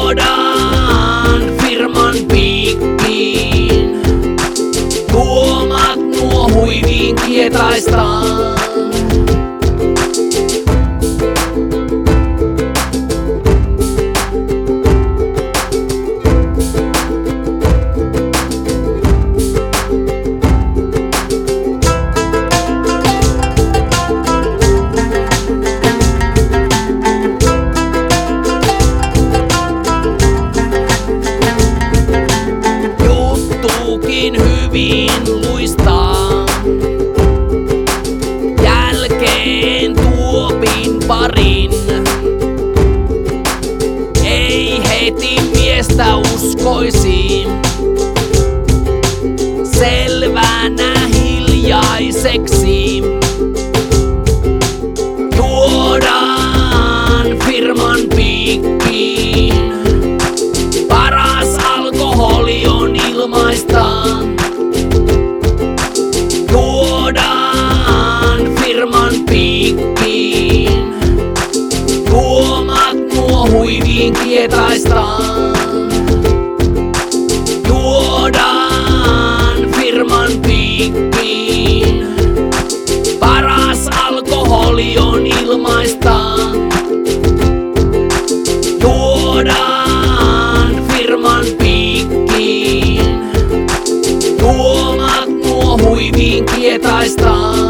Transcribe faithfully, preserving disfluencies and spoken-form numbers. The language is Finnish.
Juodaan firman piikkiin. Tuomat nuo huiviin kietaistaan. Hyvin luistaa. Jälkeen tuopin parin. Ei heti miestä uskoisi. Selvänä hiljaiseksi. Juodaan firman piikkiin. Paras alkoholi on ilmaista. Juodaan firman piikkiin. Tuomat nuo huiviin kietaistaan. Juodaan firman piikkiin. Paras alkoholi on ilmaista. Juodaan firman piikkiin. Tuomat nuo huiviin kietaistaan.